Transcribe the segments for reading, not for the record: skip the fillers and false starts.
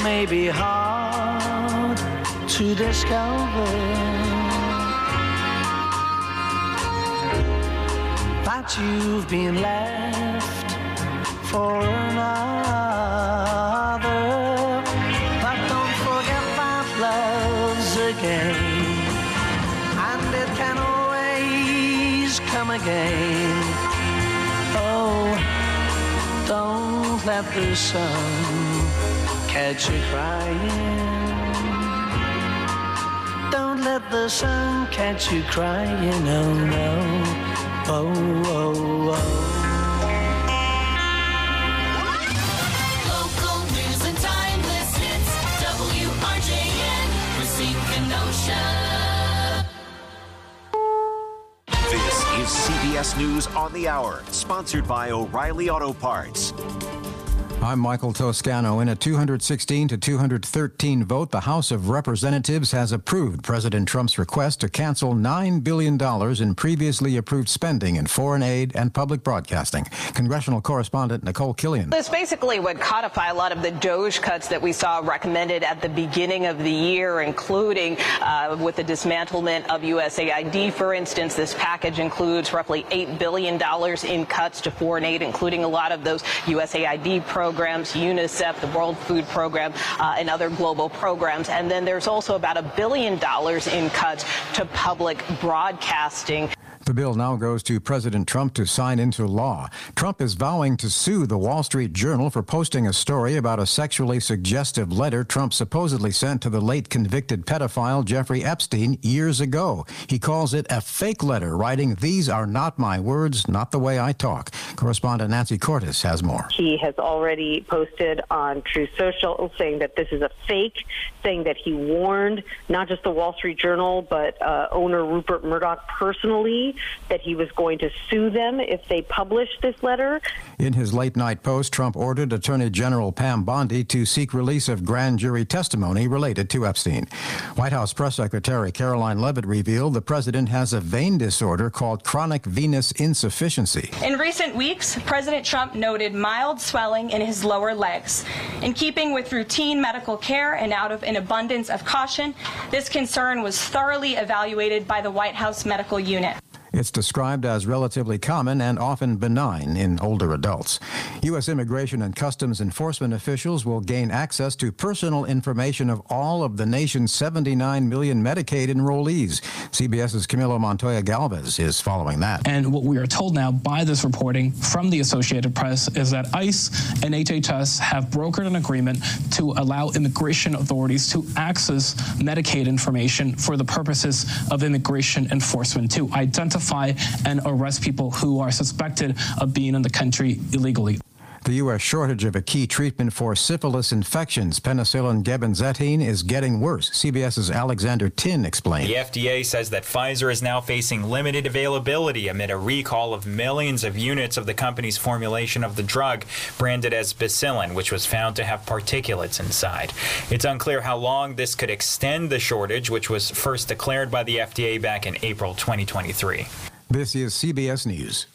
may be hard to discover that you've been left for another. But don't forget that love's a game, and it can always come again. Oh, don't let the sun catch you crying. Don't let the sun catch you crying, oh no, oh, oh, oh. Local news and timeless hits, WRJN, Racine Kenosha. This is CBS News on the Hour, sponsored by O'Reilly Auto Parts. I'm Michael Toscano. In a 216 to 213 vote, the House of Representatives has approved President Trump's request to cancel $9 billion in previously approved spending in foreign aid and public broadcasting. Congressional correspondent Nicole Killian. This basically would codify a lot of the DOGE cuts that we saw recommended at the beginning of the year, including with the dismantlement of USAID, for instance. This package includes roughly $8 billion in cuts to foreign aid, including a lot of those USAID programs, UNICEF, the World Food Program, and other global programs. And then there's also about $1 billion in cuts to public broadcasting. The bill now goes to President Trump to sign into law. Trump is vowing to sue the Wall Street Journal for posting a story about a sexually suggestive letter Trump supposedly sent to the late convicted pedophile Jeffrey Epstein years ago. He calls it a fake letter, writing, "These are not my words, not the way I talk." Correspondent Nancy Cordes has more. He has already posted on Truth Social saying that this is a fake, saying that he warned not just the Wall Street Journal, but owner Rupert Murdoch personally, that he was going to sue them if they published this letter. In his late-night post, Trump ordered Attorney General Pam Bondi to seek release of grand jury testimony related to Epstein. White House Press Secretary Caroline Leavitt revealed the president has a vein disorder called chronic venous insufficiency. In recent weeks, President Trump noted mild swelling in his lower legs. In keeping with routine medical care and out of an abundance of caution, this concern was thoroughly evaluated by the White House Medical Unit. It's described as relatively common and often benign in older adults. U.S. Immigration and Customs Enforcement officials will gain access to personal information of all of the nation's 79 million Medicaid enrollees. CBS's Camilo Montoya Galvez is following that. And what we are told now by this reporting from the Associated Press is that ICE and HHS have brokered an agreement to allow immigration authorities to access Medicaid information for the purposes of immigration enforcement, to identify and arrest people who are suspected of being in the country illegally. The U.S. shortage of a key treatment for syphilis infections, penicillin Gebenzetine, is getting worse. CBS's Alexander Tin explained. The FDA says that Pfizer is now facing limited availability amid a recall of millions of units of the company's formulation of the drug, branded as Bacillin, which was found to have particulates inside. It's unclear how long this could extend the shortage, which was first declared by the FDA back in April 2023. This is CBS News.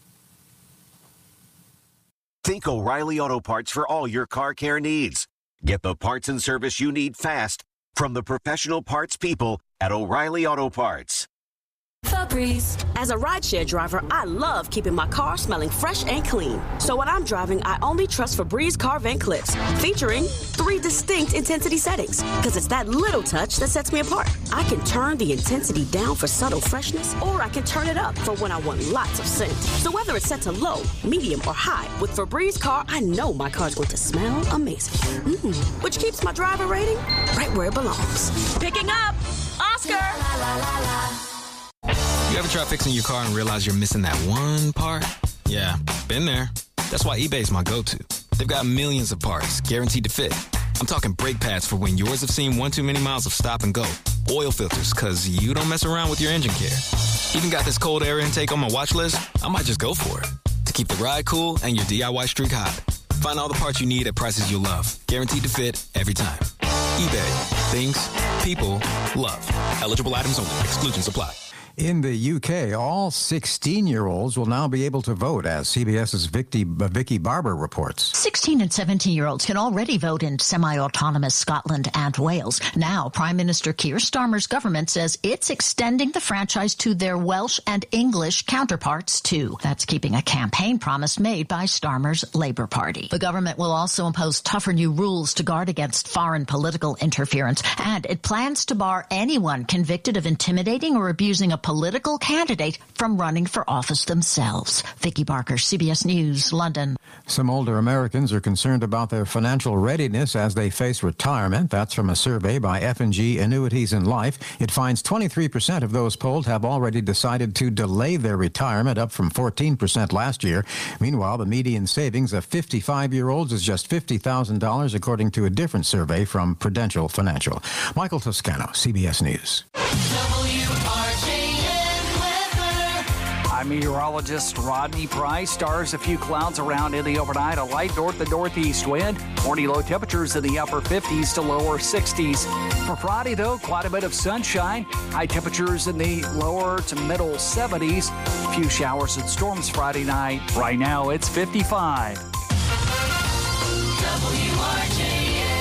Think O'Reilly Auto Parts for all your car care needs. Get the parts and service you need fast from the professional parts people at O'Reilly Auto Parts. Febreze. As a rideshare driver, I love keeping my car smelling fresh and clean. So when I'm driving, I only trust Febreze car vent clips, featuring 3 distinct intensity settings. Because it's that little touch that sets me apart. I can turn the intensity down for subtle freshness, or I can turn it up for when I want lots of scent. So whether it's set to low, medium, or high, with Febreze car, I know my car's going to smell amazing. Which keeps my driver rating right where it belongs. Picking up Oscar. La, la, la, la. You ever try fixing your car and realize you're missing that one part? Yeah, been there. That's why eBay's my go-to. They've got millions of parts, guaranteed to fit. I'm talking brake pads for when yours have seen one too many miles of stop and go. Oil filters, because you don't mess around with your engine care. Even got this cold air intake on my watch list. I might just go for it. To keep the ride cool and your DIY streak hot. Find all the parts you need at prices you'll love. Guaranteed to fit every time. eBay. Things people love. Eligible items only. Exclusions apply. In the UK, all 16-year-olds will now be able to vote, as CBS's Vicky Barber reports. 16 and 17-year-olds can already vote in semi-autonomous Scotland and Wales. Now, Prime Minister Keir Starmer's government says it's extending the franchise to their Welsh and English counterparts, too. That's keeping a campaign promise made by Starmer's Labour Party. The government will also impose tougher new rules to guard against foreign political interference, and it plans to bar anyone convicted of intimidating or abusing a political candidate from running for office themselves. Vicky Barker, CBS News, London. Some older Americans are concerned about their financial readiness as they face retirement. That's from a survey by F&G Annuities in Life. It finds 23% of those polled have already decided to delay their retirement, up from 14% last year. Meanwhile, the median savings of 55-year-olds is just $50,000, according to a different survey from Prudential Financial. Michael Toscano, CBS News. I'm meteorologist Rodney Price. Stars, a few clouds around in the overnight. A light north and northeast wind. Morning low temperatures in the upper 50s to lower 60s. For Friday, though, quite a bit of sunshine. High temperatures in the lower to middle 70s. A few showers and storms Friday night. Right now, it's 55. WRJN.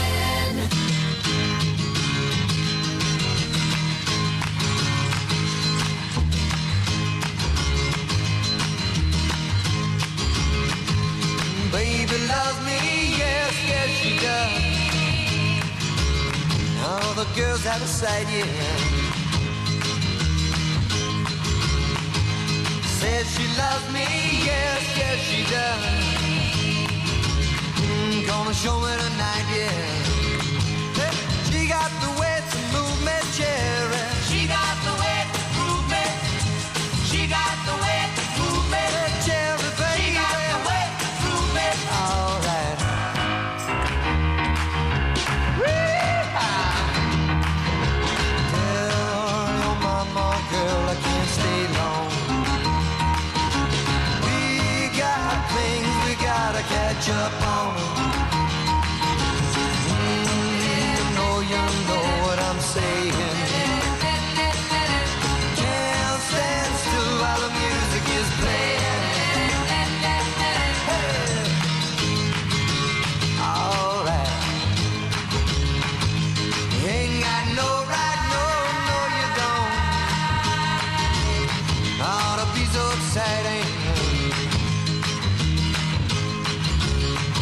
Baby loves me, yes, yes she does. All the girls have a side, yeah. Says she loves me, yes, yes she does. Gonna show me tonight, yeah. She got the way to move me, cherry. She got the way to move me. She got the way to move me, cherry, baby. She got the way to move me. All right. Tell your mama, girl, I can't stay long. We got things we gotta catch up on. You know what I'm saying. Can't stand still while the music is playing. Hey. All right. You ain't got no right, no, you don't. Ought to be so exciting.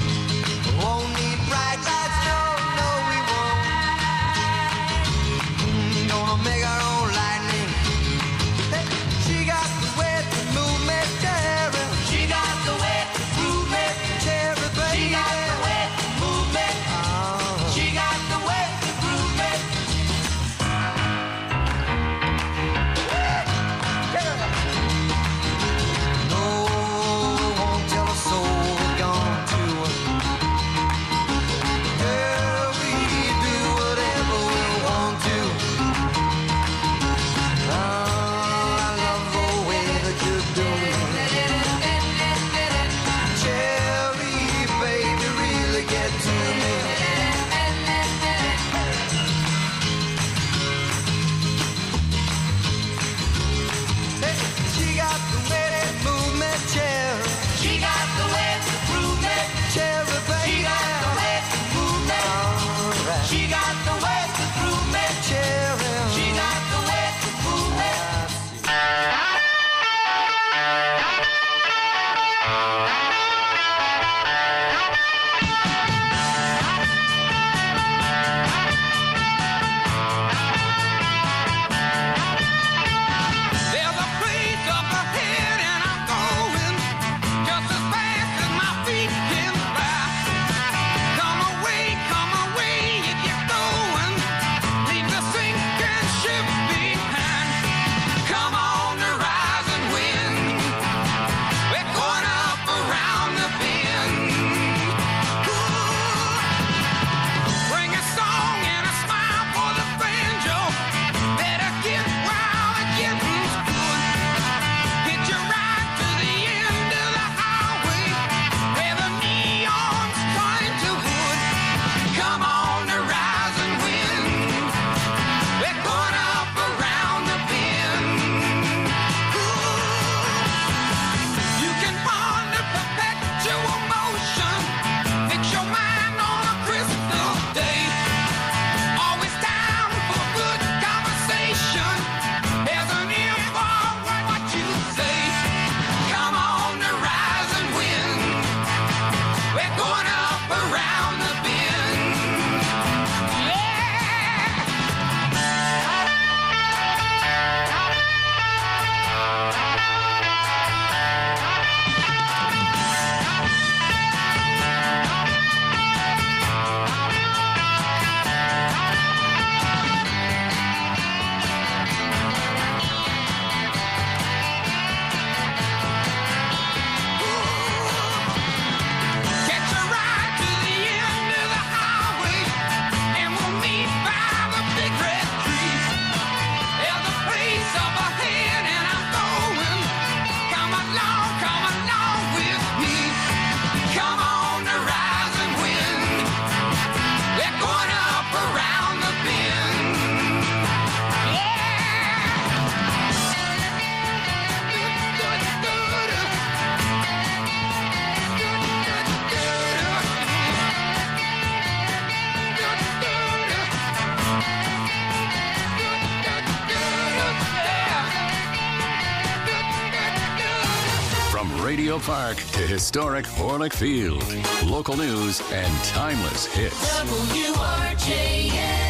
Memorial Park to historic Orlick Field. Local news and timeless hits. WRJN.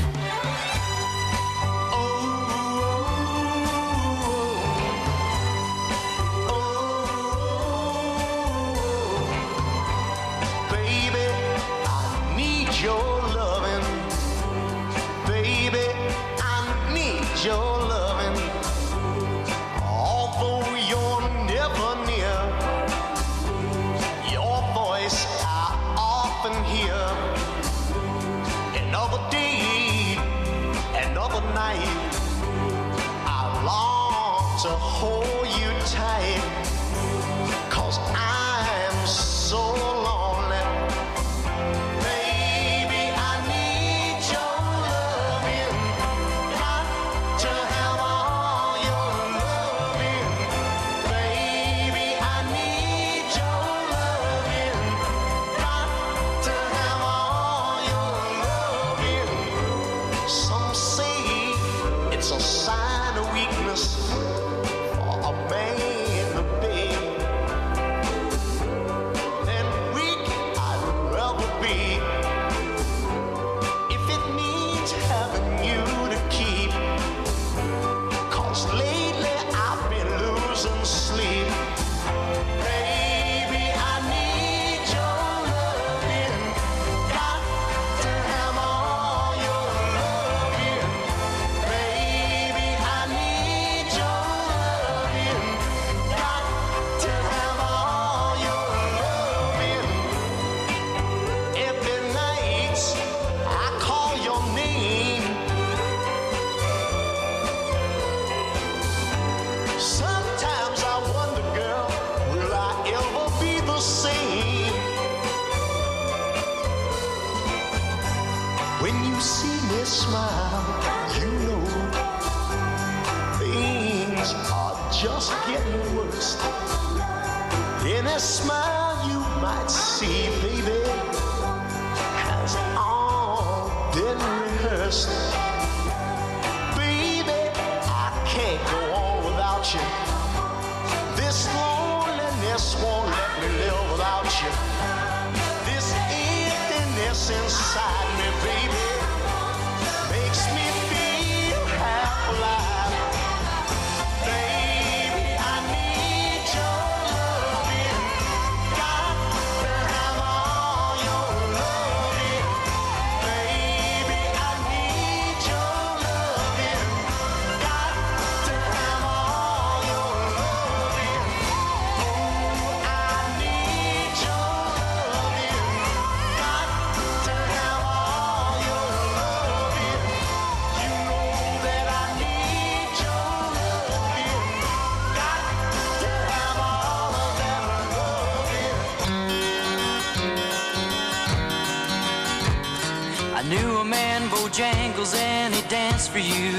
Bojangles and he danced for you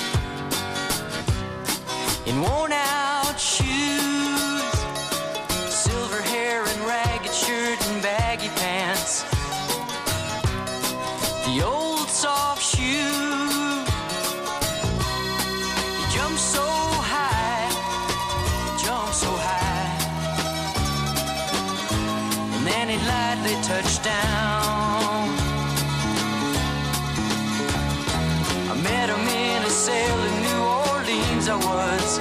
in worn out shoes, silver hair and ragged shirt and baggy pants, the old soft shoe. He jumped so high, and then he lightly touched down. Met him in a cell in New Orleans. I was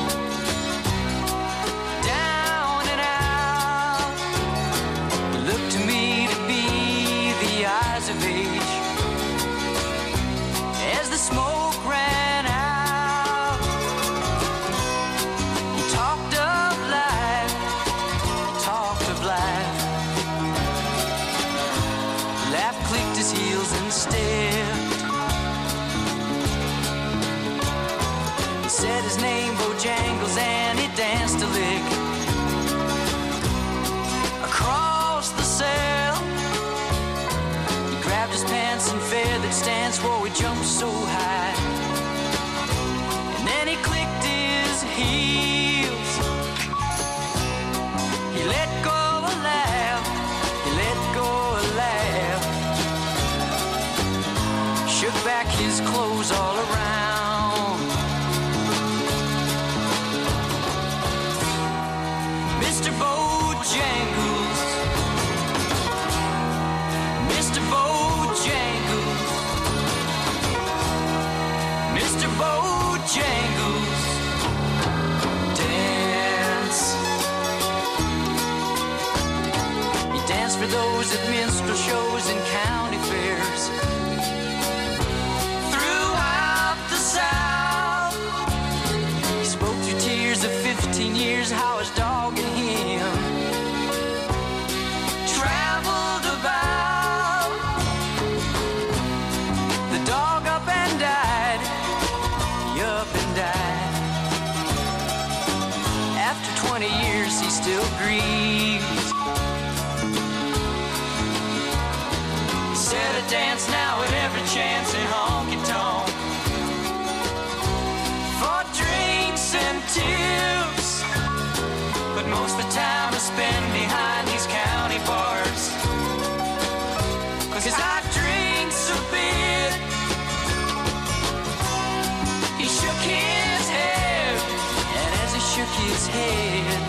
down and out. It looked to me to be the eyes of age as the smoke ran out. He talked of life, Laugh clicked his heels and stared. Said his name, Bojangles, and he danced a lick across the cell. He grabbed his pants and feathered stance, whoa, he jumped so high. And then he clicked his heels. He let go a laugh, he let go a laugh. Shook back his clothes all around. Mr. still grieves. Said a dance now at every chance in honky-tonk for drinks and tips, but most of the time I spend behind these county bars, 'cause I drinks a bit. He shook his head, and as he shook his head,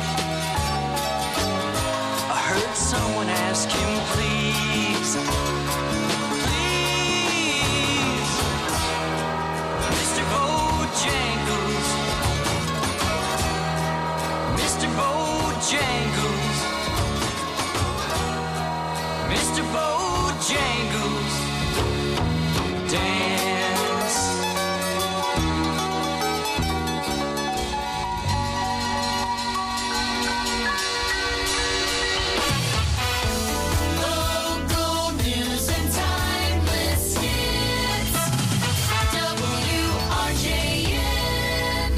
I heard someone ask him, please, please, Mr. Bojangles, Mr. Bojangles, Mr. Bojangles, dance. Local news and timeless hits. WRJN.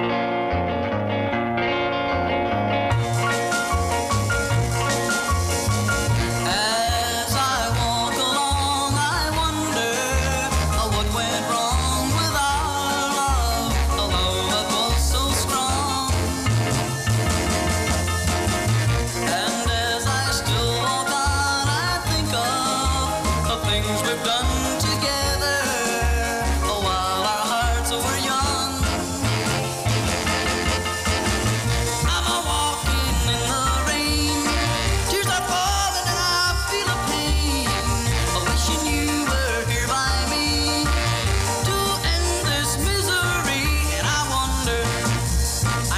As I walk along, I wonder what went wrong with our love, a love that was so strong. And as I still walk on, I think of the things we've done together while our hearts were young. I'm a walking in the rain, tears are falling and I feel a pain, wishing you were here by me to end this misery. And I wonder, I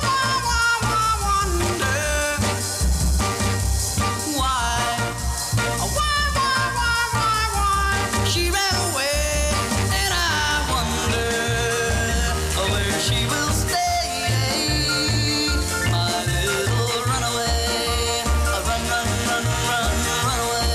wonder why she ran away. And I wonder where she will stay, my little runaway. Run, run, run, run, run away.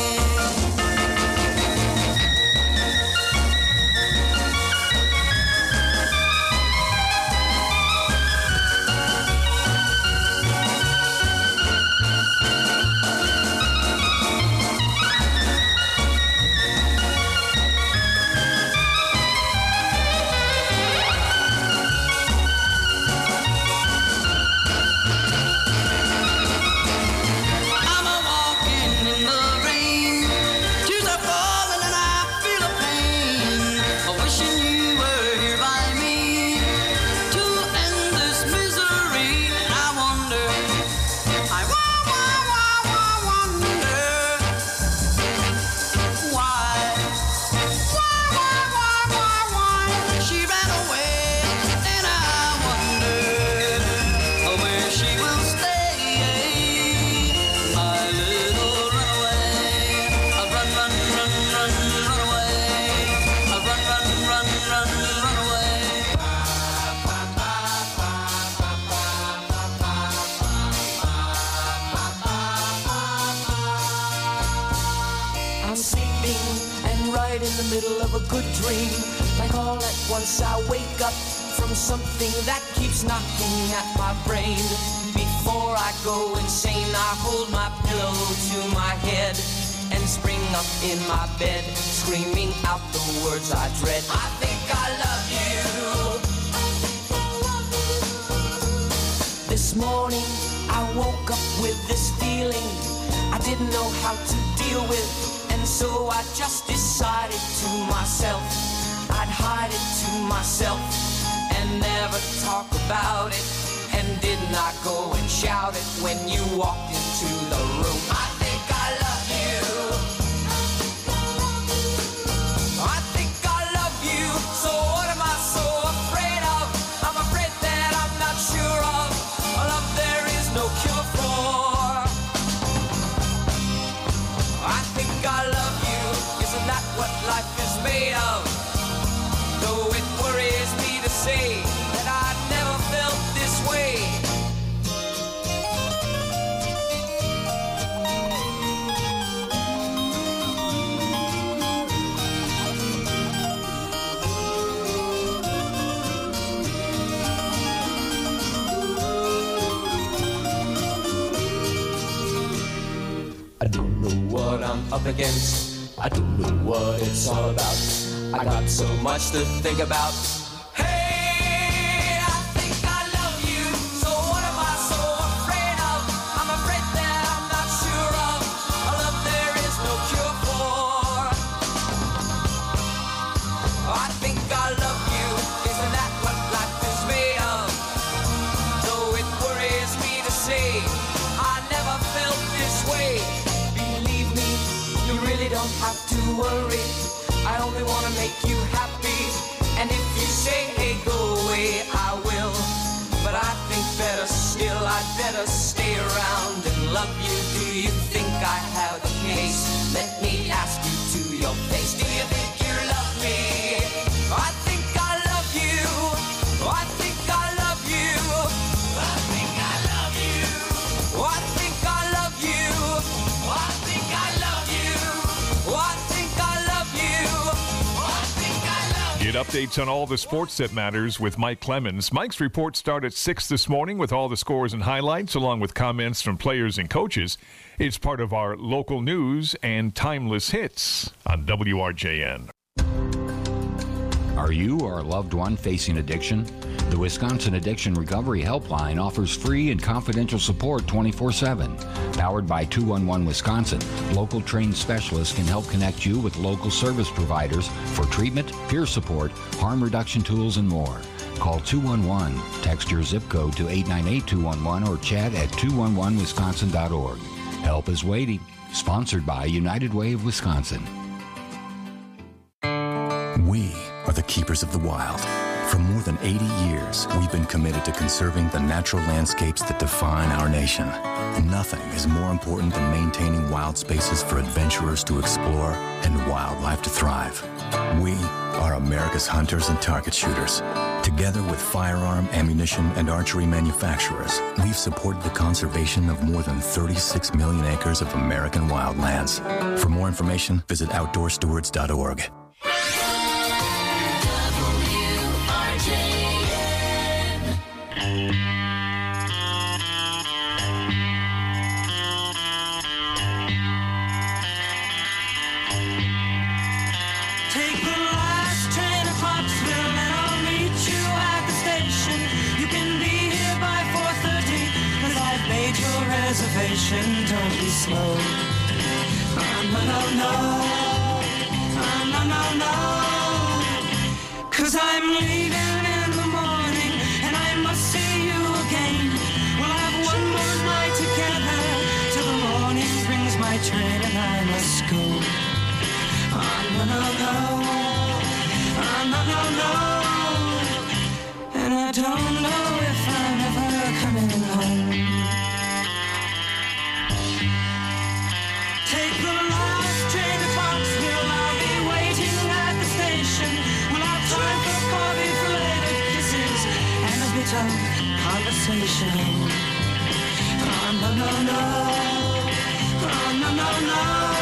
I'm a walking in the rain, tears are falling and I feel a pain, wishing you were here by me to end this misery. And I wonder, I wonder why she ran away. And I wonder where she will stay, my little runaway. Run, run, run, run, run away. Run, run, run, run, run away. I'm sleeping and right in the middle of a good dream. Like all at once I wake up from something that keeps knocking at my brain. Before I go insane, I hold my pillow to my head and spring up in my bed, screaming out the words I dread. I think I love you. This morning I woke up with this feeling I didn't know how to deal with, and so I just decided to myself I'd hide it to myself and never talk about it, and did not go and shout it when you walked into the room. I think I love you. I think I love you. So what am I so afraid of? I'm afraid that I'm not sure of a love there is no cure for. I think I love you. Isn't that what life is made of? Though it worries me to say that I never felt this way. against. I don't know what it's all about. I got so much to think about. Hey, I think I love you. So what am I so afraid of? I'm afraid that I'm not sure of a love there is no cure for. I think I love you. Isn't that what life is made of? Though it worries me to say I never felt this way. Believe me, you really don't have to worry. I only want to make you happy. And if you say, hey, go away, I will. But I think better still, I'd better stay around and love you. Do you think I have a case? Let me ask you to your face. Do you think you love me? I think I love you. I think I love you. I think I love you. I think I love you. I think I love you. I think I love you. I think I love you. Get updates on all the sports that matters with Mike Clemens. Mike's reports start at 6 this morning with all the scores and highlights, along with comments from players and coaches. It's part of our local news and timeless hits on WRJN. Are you or a loved one facing addiction? The Wisconsin Addiction Recovery Helpline offers free and confidential support 24/7. Powered by 211 Wisconsin, local trained specialists can help connect you with local service providers for treatment, peer support, harm reduction tools, and more. Call 211, text your zip code to 898-211, or chat at 211wisconsin.org. Help is waiting. Sponsored by United Way of Wisconsin. We are the keepers of the wild. For more than 80 years, we've been committed to conserving the natural landscapes that define our nation. Nothing is more important than maintaining wild spaces for adventurers to explore and wildlife to thrive. We are America's hunters and target shooters. Together with firearm, ammunition, and archery manufacturers, we've supported the conservation of more than 36 million acres of American wildlands. For more information, visit outdoorstewards.org. Take the last train to Clarksville and I'll meet you at the station. You can be here by 4:30 'cause I've made your reservation. Don't be slow. No, no, no. No, no, no. 'Cause I'm leaving in the morning and I must see you again. We'll have one more night together till the morning brings my train and I must go. No, no, no. No, no, no. And I don't know if I'm ever coming home. Take the last train to Clarksville. I'll be waiting at the station. We'll have time for coffee, for later kisses, and a bit of conversation. No, no, no. No, no, no.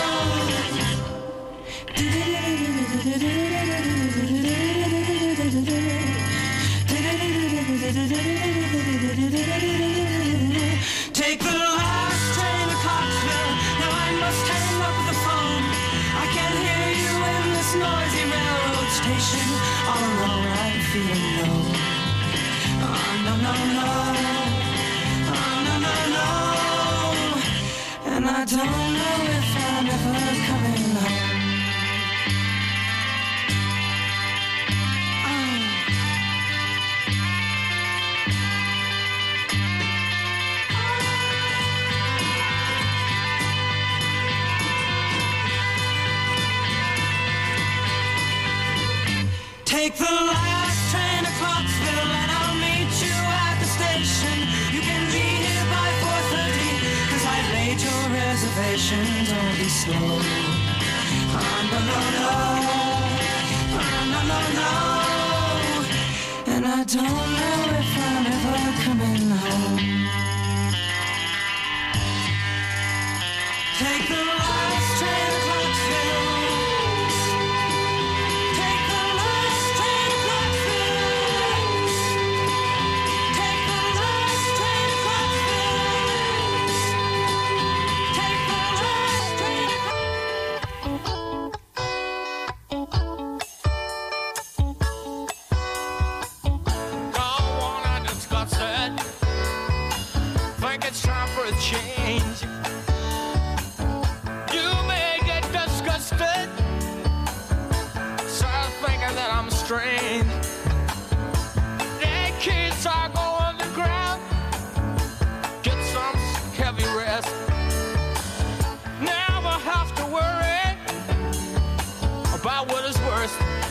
Take the last train to Clarksville. Now I must hang up the phone. I can't hear you in this noisy railroad station. All alone I'm feeling low. No, no, no. No, no, no. And I don't know if I'm ever coming home. Take the last train to Clarksville and I'll meet you at the station. You can be here by 4:30 'cause I've made your reservation. Don't be slow. No, no, no. No, no, no. And I don't know if I'm ever coming home. Take the last train to Clarksville.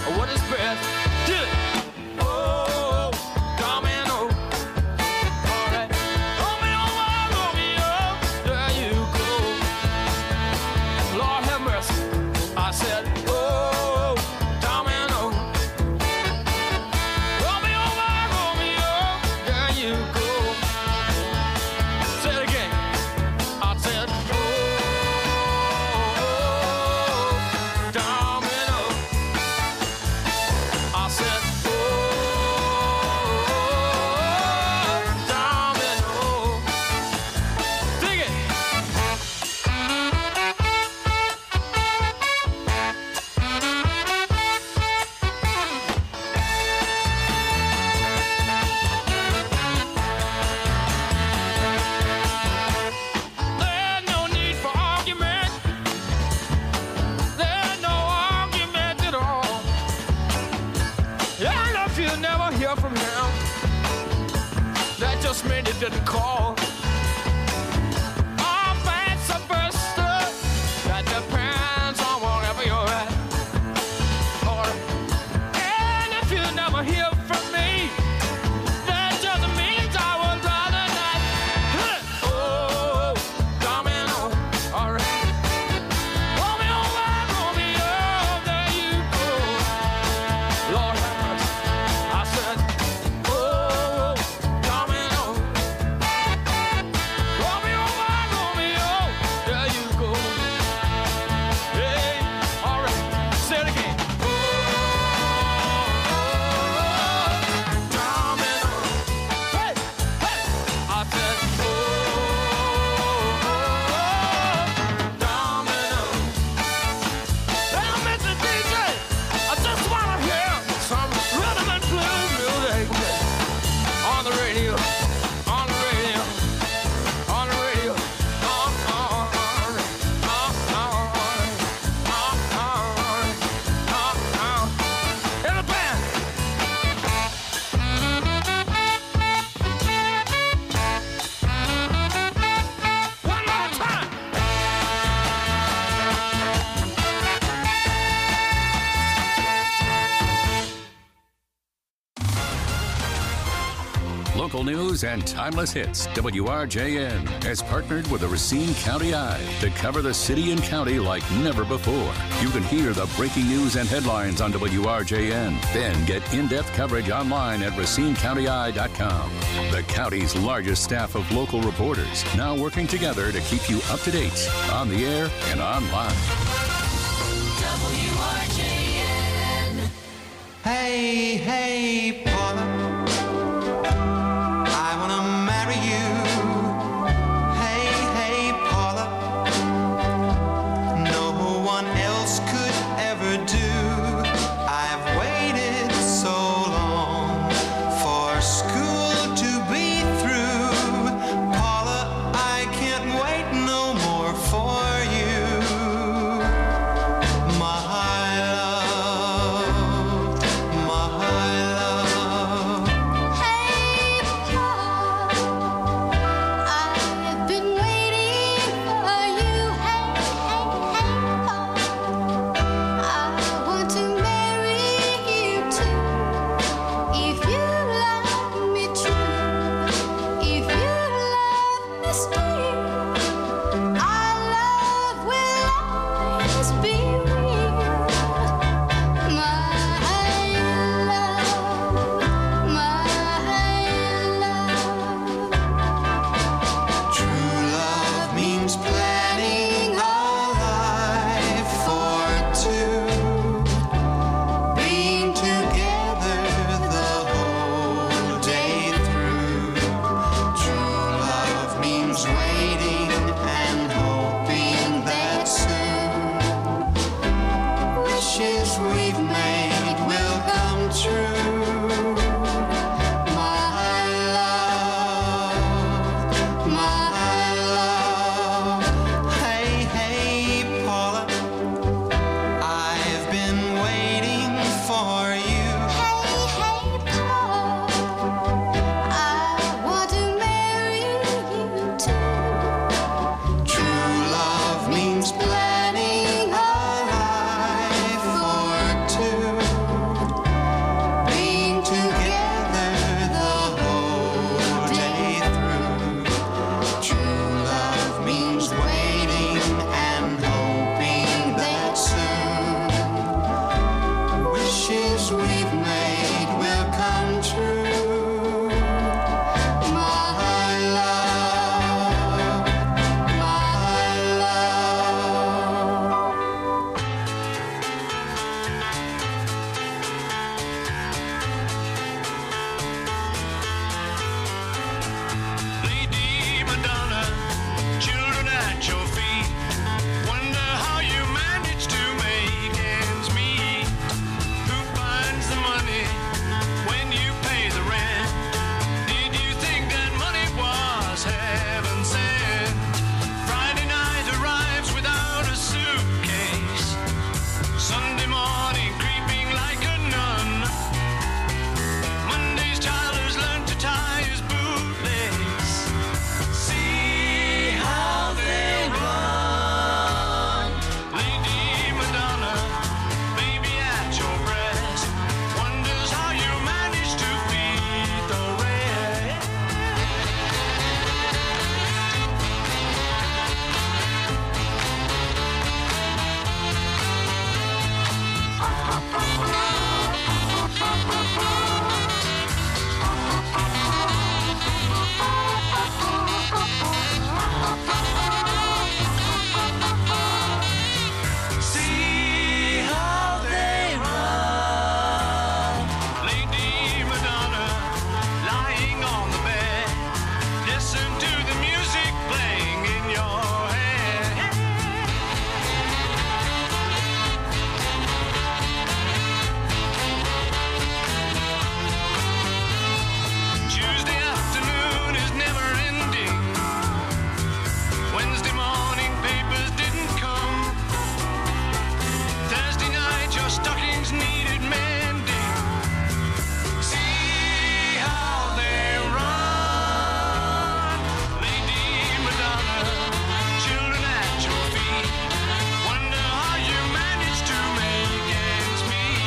what is best. Do it. Oh, domino. All right. Romeo, Romeo, there you go. Lord have mercy. I said, oh, domino. Romeo, Romeo, there you go. Say it again. I said, oh, domino. I said, oh, domino. Dig it. There's no need for argument. There's no argument at all. And if you never hear from him, that just means he didn't call. Or vice versa. That depends on wherever you're at. And if you never hear from me, that just means I would rather not. Oh, domino. All right. Romeo, Romeo, there you go. Lord have mercy. I said, oh, domino. Romeo, Romeo, there you go. Hey, all right. Say it again. Oh, domino. Hey, hey. I said, oh, domino. Well, Mr. DJ, I just want to hear some rhythm and blues music on the radio, on the radio, on the radio. In the band. One more time. Local news and timeless hits. WRJN has partnered with the Racine County Eye to cover the city and county like never before. You can hear the breaking news and headlines on WRJN. Then get in-depth coverage online at RacineCountyEye.com. The county's largest staff of local reporters now working together to keep you up to date on the air and online. WRJN. Hey, hey, Paula, I wanna marry you. Hey, hey, Paula, no one else could ever do. I've waited so long for school to be through. Paula, I can't wait no more for you. My love, my love. Hey, Paul, I've been waiting for you. Hey, hey, hey, Paul, I want to marry you too. If you love me true, if you love me still, our love will always be real. My love. True love means planning a life for two, being together the whole day through. True love means waiting and hoping that soon wishes we've made will come true. My love, my love. Hey, hey, Paula, I've been waiting for you. Hey, hey, Paul, I want to marry you too. True love means planning a life for two, morning, creeping like a nun. Monday's child has learned to tie his bootlegs. See how they run. Lady Madonna, baby at your breast, wonders how you manage to feed the rest. See how they run. Lady Madonna, lying on the bed, listen to the music playing in your head. Tuesday afternoon is never ending. Wednesday morning papers didn't come. Thursday night your stockings needed mending. See how they run. Lady Madonna, children at your feet, wonder how you manage to make ends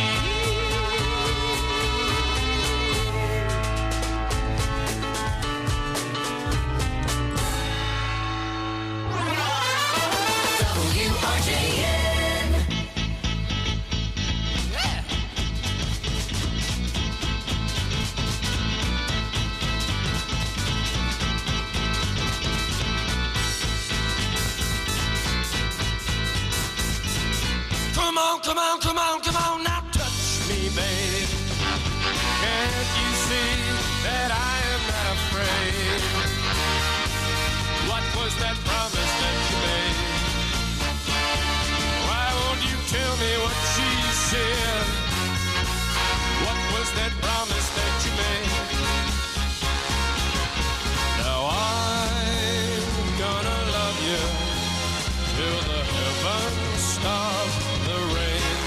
WRJN. Come on, come on, come on, come on, now touch me, babe. Can't you see that I am not afraid? What was that promise that you made? Why won't you tell me what she said? What was that promise that you made? Now I'm gonna love you till the heavens stop the rain.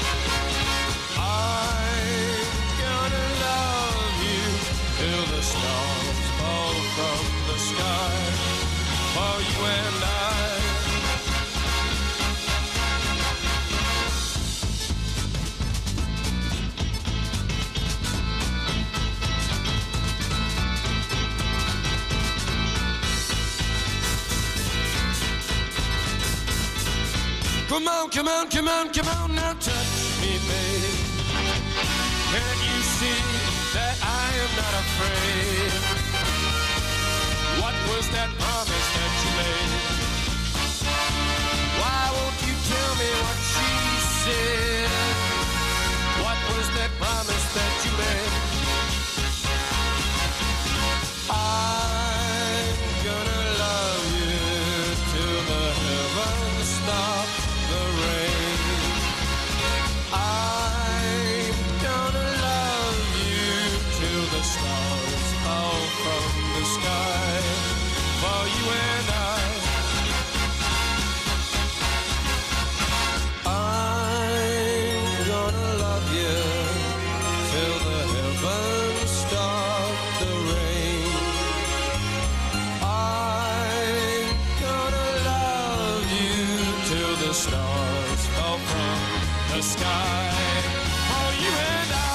I'm gonna love you till the stars fall from the sky. For you and I. Come on, come on, come on, come on, now touch me, babe. Can't you see that I am not afraid? What was that promise that you made? Why won't you tell me what she said? What was that promise that you made? I'm gonna love you till the heavens stop the rain. I'm gonna love you till the stars fall from the sky. For you and I. I'm gonna love you till the heavens stop the rain. I'm gonna love you till the stars fall from the sky. For you and I.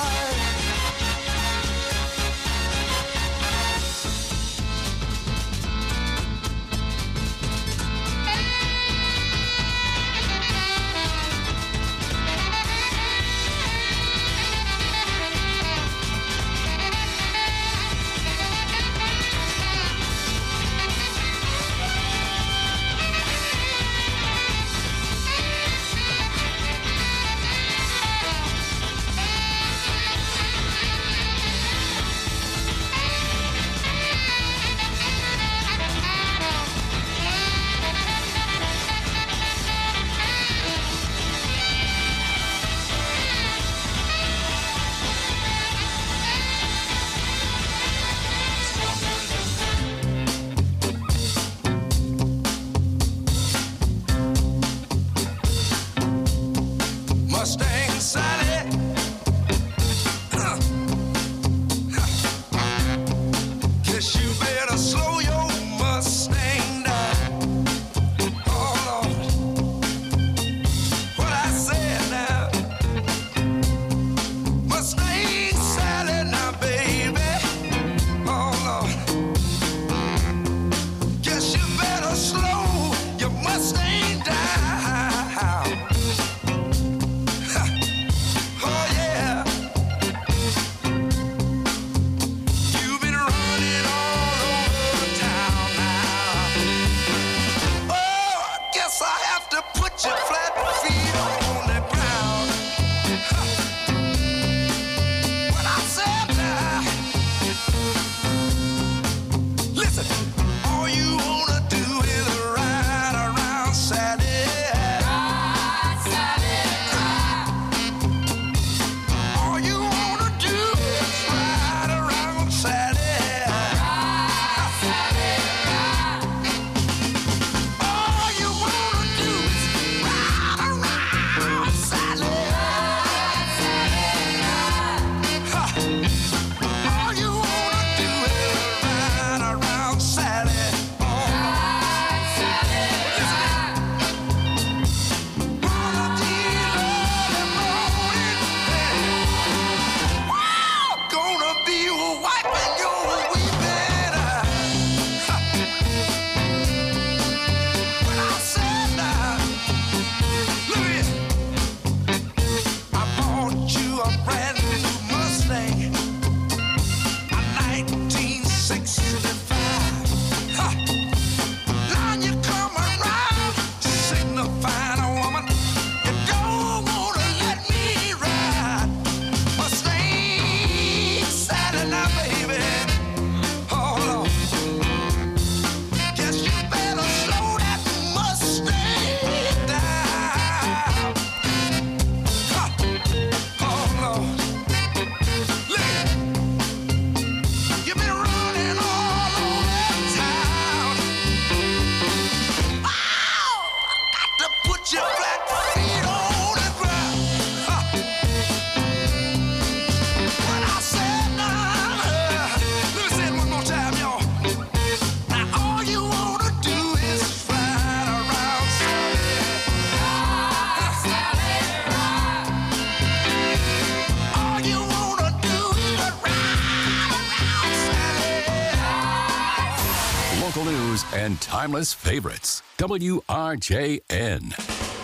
and timeless favorites. WRJN.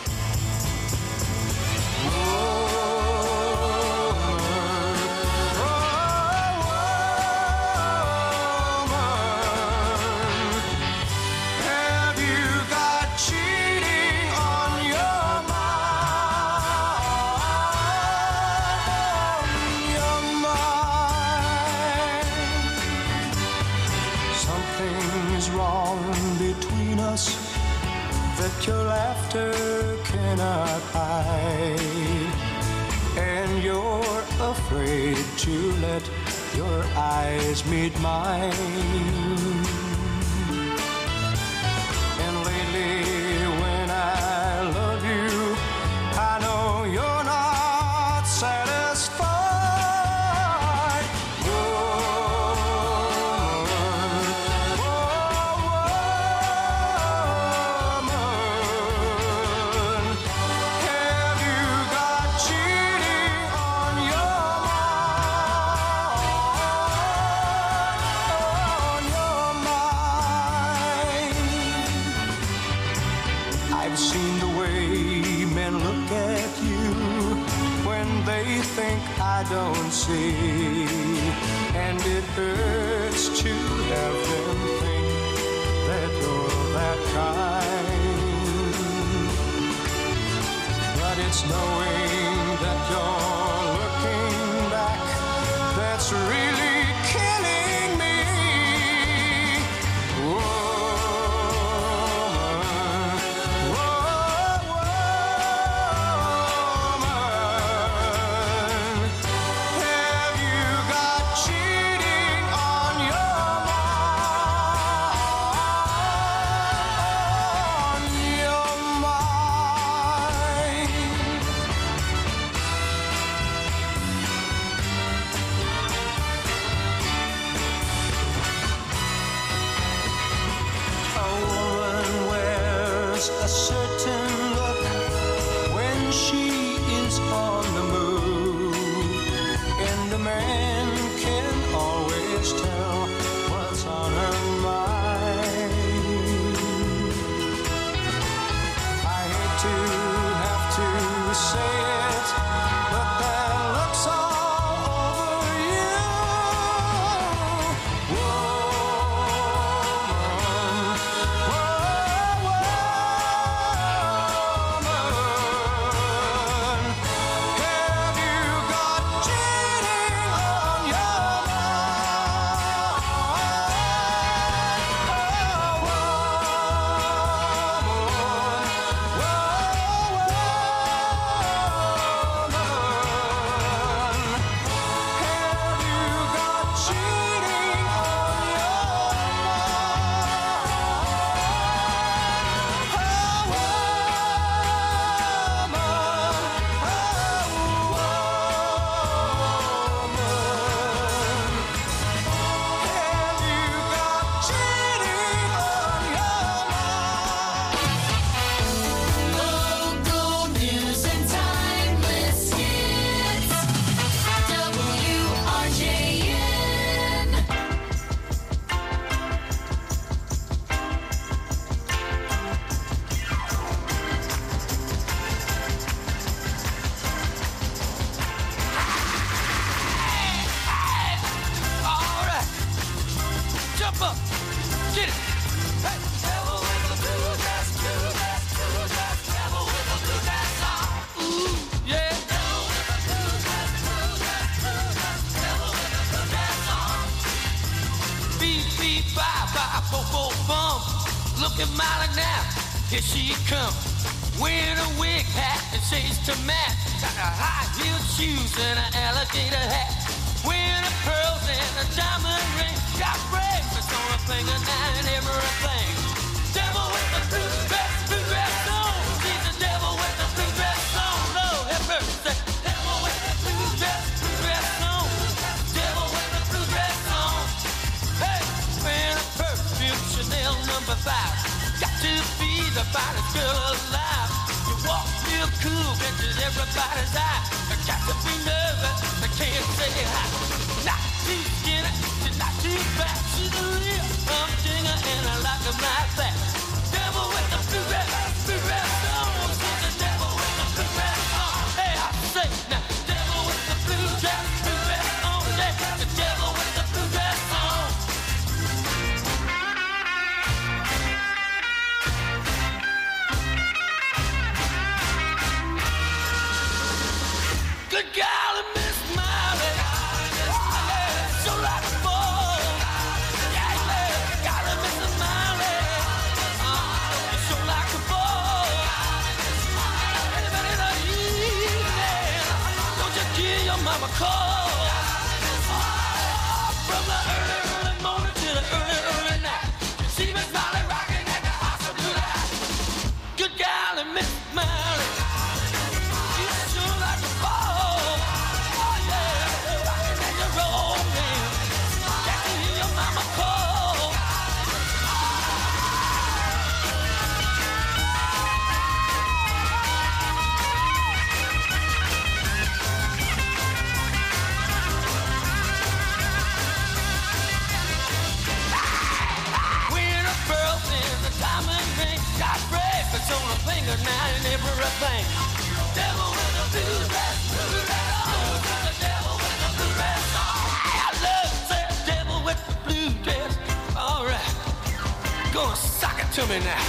Have you got cheating on your mind? Something's wrong between us that your laughter cannot hide, and you're afraid to let your eyes meet mine. And lately when I love you, I know you're not satisfied. Woman, have you got cheating on your mind? I've seen the way men look at you when they think I don't see, and it hurts to have them think that you're that kind. But it's knowing that you're looking back that's really killing me. Have you got cheating on your mind? A woman wears a certain look when she is on the move, and a man can always tell what's on her mind. I hate to have to say it, but that looks all over you. Woman, have you got cheating on your Local news and timeless hits. WRJN. All right, jump up, get it. Hey, devil with the blue dress, devil with the blue dress on. Ooh, yeah. Devil with the blue dress, devil with the blue dress on. Beep, beep, bye, bye, bo, bo, bum. Looking mighty now, here she comes. Wearing a wig hat and shades to match. Got a high-heeled shoes and an alligator hat. Wearing a pearls and a diamond ring. Got bracelets on her finger now and everything. Devil with the blue dress on. She's the devil with the blue dress on. Lord have mercy. Devil with the blue dress on. Devil with the blue dress on. Hey, wearing a perfume Chanel No. 5. Got to be the finest girl alive. You walk real cool, catches everybody's eye. Got to be nervous, I can't say hi. Not too skinny, she's not too fat. She's a real humdinger and I like her like Good golly, Miss Molly. So like a ball. Yeah, golly, Miss Molly. So like a ball. Anybody in the evening, don't you give your mama a call. From the early morning to the early night. See Miss Molly rocking at the hospital tonight. Good golly, Miss Molly. You sure like a ball. Oh yeah, rocking and you're rolling. Got to hear your mama call. When a pearls in the diamond ring, got bracelets on her finger now and everything. Devil with a blue dress, oh, the devil with a blue dress. I love that devil with the blue dress. All right, gonna sock it to me now.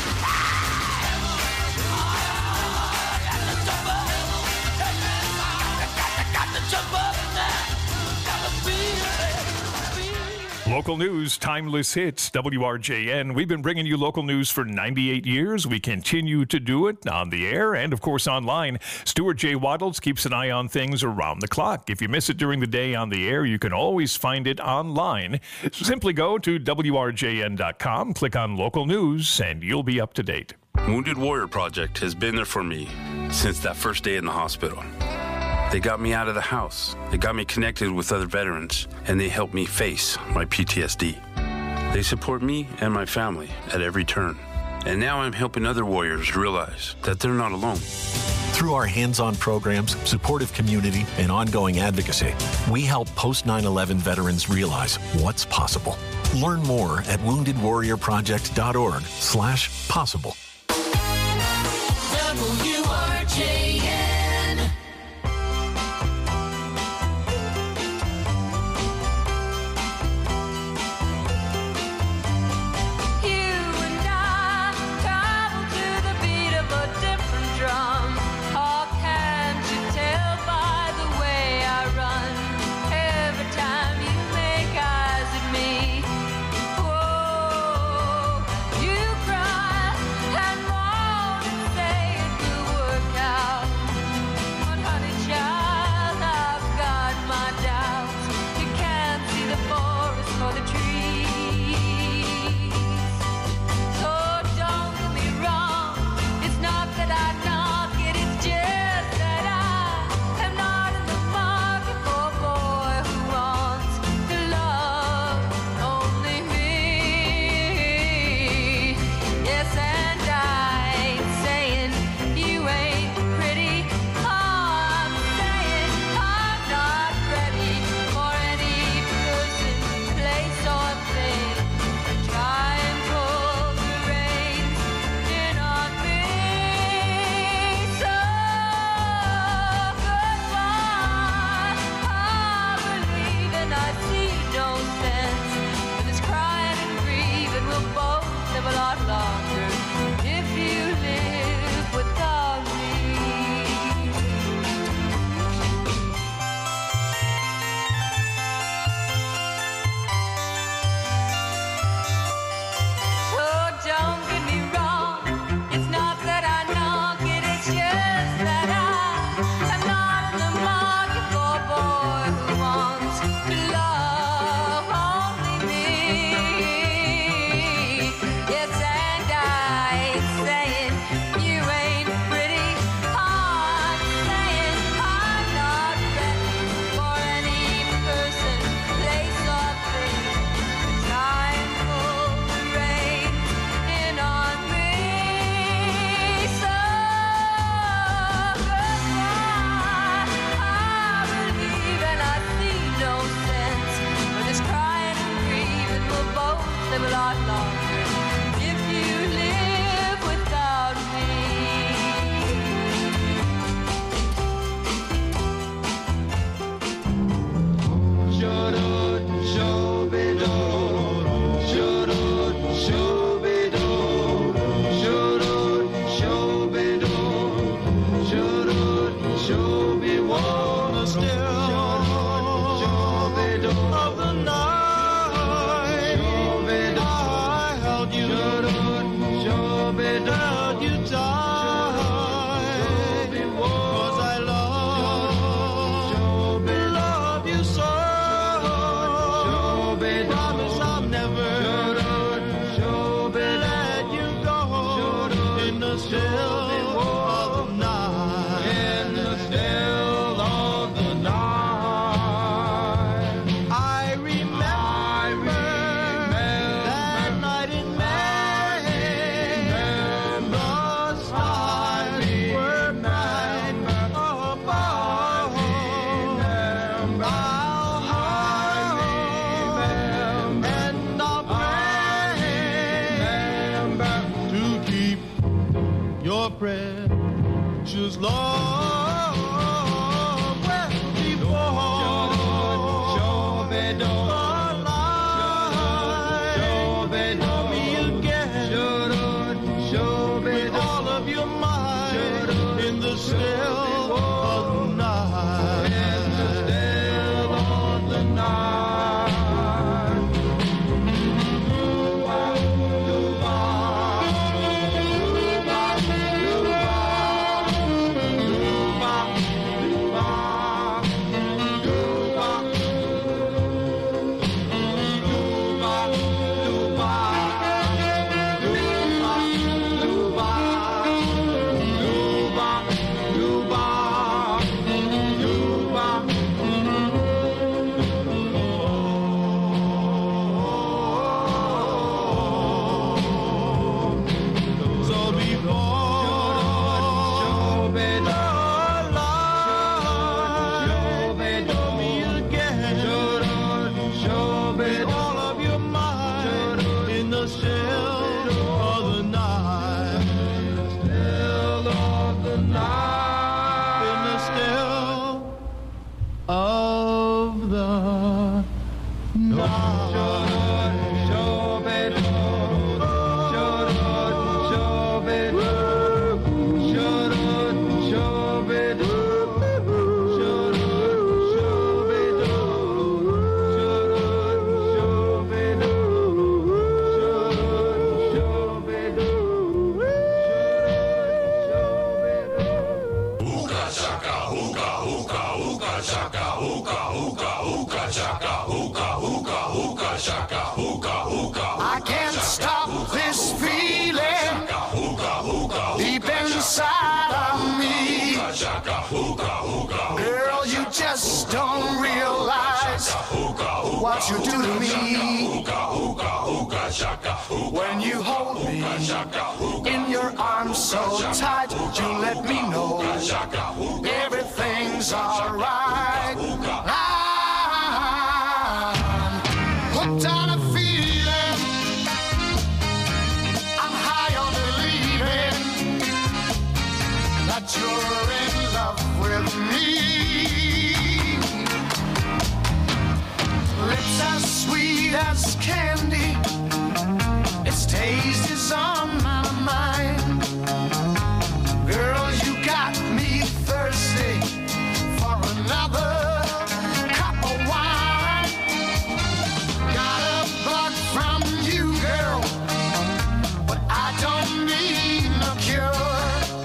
Got to jump up now. Got to feel it. Local news, timeless hits, WRJN. We've been bringing you local news for 98 years. We continue to do it on the air and, of course, online. Stuart J. Waddles keeps an eye on things around the clock. If you miss it during the day on the air, you can always find it online. Simply go to WRJN.com, click on local news, and you'll be up to date. Wounded Warrior Project has been there for me since that first day in the hospital. They got me out of the house. They got me connected with other veterans, and they helped me face my PTSD. They support me and my family at every turn. And now I'm helping other warriors realize that they're not alone. Through our hands-on programs, supportive community, and ongoing advocacy, we help post-9/11 veterans realize what's possible. Learn more at woundedwarriorproject.org/possible. WRJN. Show me one. the still of the night, I held you, held you tight, 'cause I love you so. Promise I'll never let you go in the still of the night. In the still of the night, I remember that night in May. The stars were bright above. I'll pray to keep your precious love well before the light. Love me again with all of your might in the still of the night. In the still of the night. I can't stop this feeling deep inside of me. Girl, you just don't realize what you do to me. When you hold me in your arms so tight, you let me know everything's alright. I'm hooked on a feeling, I'm high on believing that you're in love with me. Lips as sweet as candy, its taste is on my mind. Girl, you got me thirsty for another cup of wine. Got a bug from you, girl, but I don't need no cure.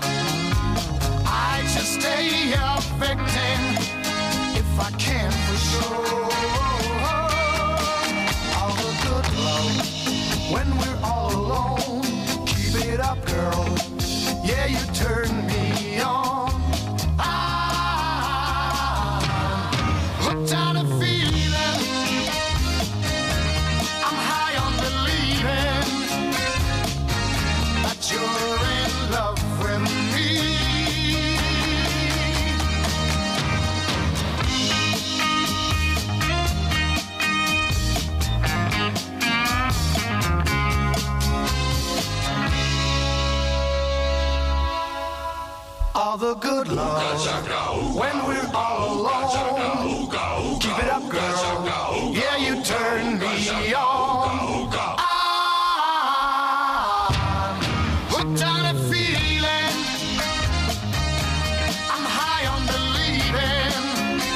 I just stay a victim if I can for sure. All the good love when we're all alone. Keep it up, girl. Yeah, you turn me on. I'm hooked on a feeling, I'm high on believing that you're in love with me. All the good love when we're all alone. Keep it up, girl. Yeah, you turn me on. I'm hooked on a feeling, I'm high on believing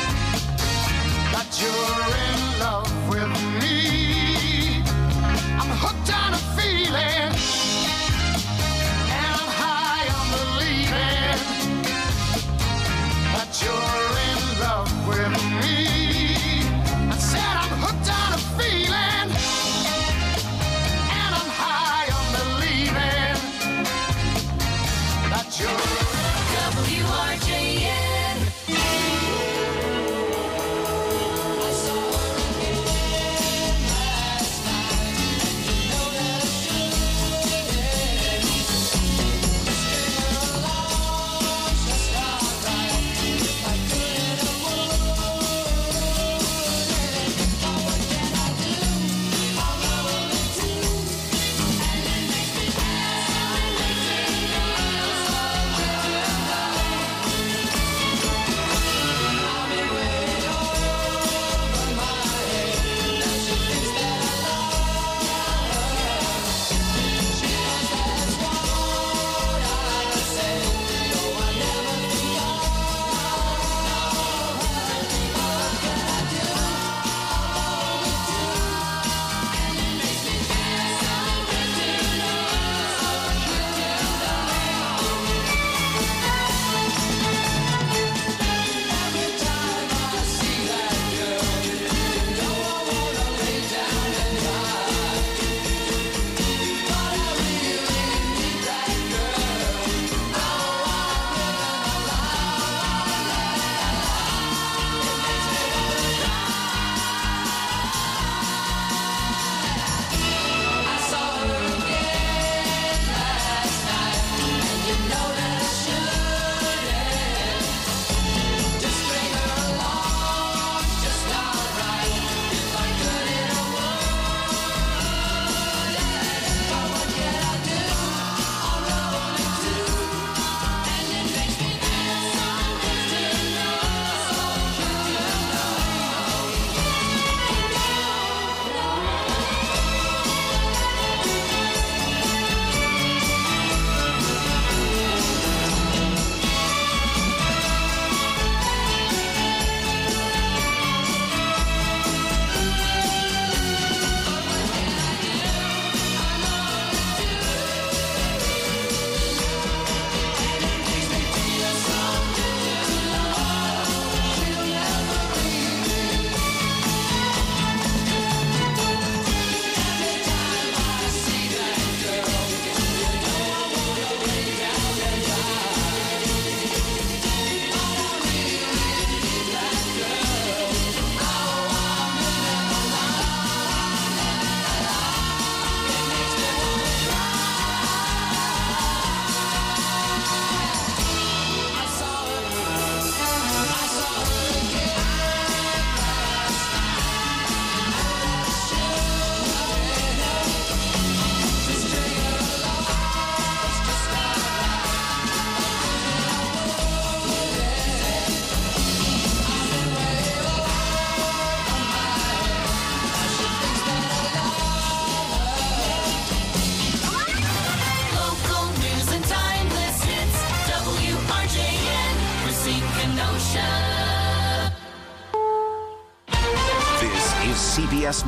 is CBS News.